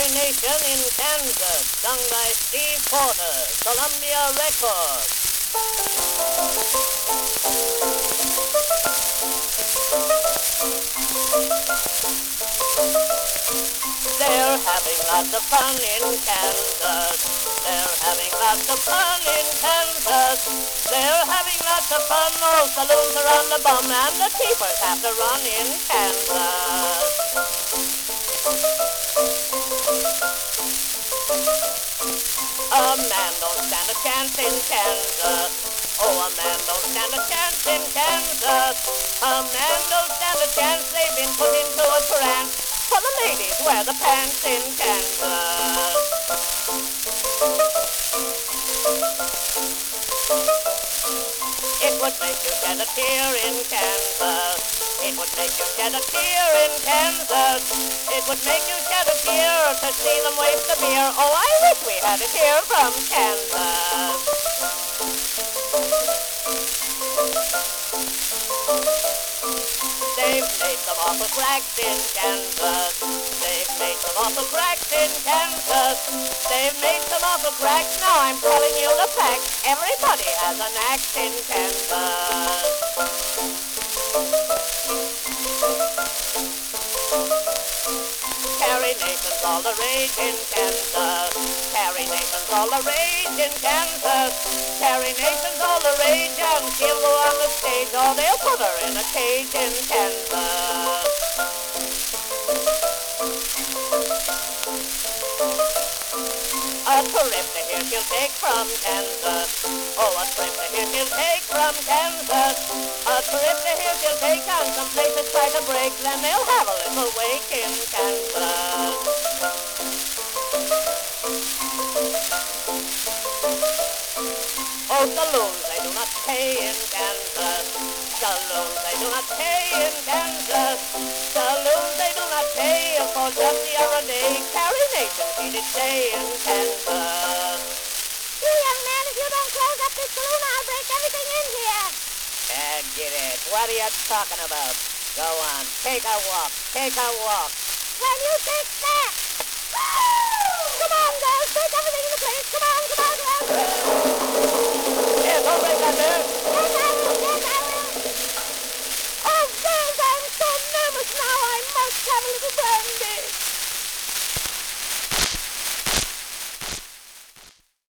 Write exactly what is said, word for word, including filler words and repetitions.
Carrie Nation in Kansas, sung by Steve Porter, Columbia Records. They're having lots of fun in Kansas. They're having lots of fun in Kansas. They're having lots of fun. All saloons are on the bum, and the keepers have to run in Kansas. A man don't stand a chance in Kansas. Oh, a man don't stand a chance in Kansas. A man don't stand a chance. They've been put into a trance. For the ladies wear the pants in Kansas. It would make you shed a tear in Kansas. It would make you shed a tear in Kansas. It would make you shed a tear to see them waste the beer. Oh, I wish we had it here from Kansas. They've made some awful cracks in Kansas. They've made some awful cracks in Kansas. They've made some awful cracks. Now I'm telling you the facts. Everybody has an axe in Kansas. Carrie Nation's all the rage in Kansas. Carrie Nation's all the rage in Kansas. Carrie Nation's all the rage, and she'll go on the stage, or they'll put her in a cage in Kansas. A trip to here she'll take from Kansas. Oh, a trip to here she'll take from Kansas. A trip to here she'll take, and some places try to break, then they'll have a little wake in Kansas. Oh, saloons they do not pay in Kansas. Saloons they do not pay in Kansas. Saloons they do not pay for just the other day. Carrie Nation, she did say in Kansas. You young man, if you don't close up this saloon, I'll break everything in here. Forget it. What are you talking about? Go on. Take a walk. Take a walk. Well, you take that.